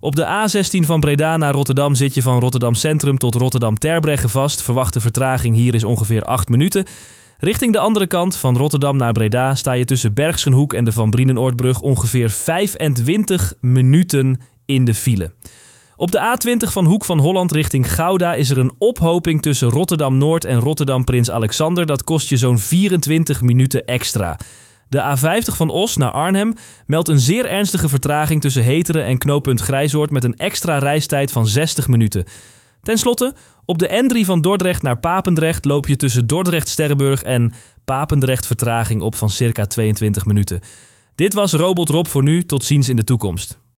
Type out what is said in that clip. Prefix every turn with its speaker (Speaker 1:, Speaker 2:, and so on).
Speaker 1: Op de A16 van Breda naar Rotterdam zit je van Rotterdam Centrum tot Rotterdam Terbregge vast. Verwachte vertraging hier is ongeveer 8 minuten. Richting de andere kant, van Rotterdam naar Breda, sta je tussen Bergsenhoek en de Van Brienenoordbrug ongeveer 25 minuten in de file. Op de A20 van Hoek van Holland richting Gouda is er een ophoping tussen Rotterdam-Noord en Rotterdam Prins Alexander. Dat kost je zo'n 24 minuten extra. De A50 van Os naar Arnhem meldt een zeer ernstige vertraging tussen Heteren en knooppunt Grijzoord met een extra reistijd van 60 minuten. Ten slotte, op de N3 van Dordrecht naar Papendrecht loop je tussen Dordrecht-Sterrenburg en Papendrecht vertraging op van circa 22 minuten. Dit was Robot Rob voor nu, tot ziens in de toekomst.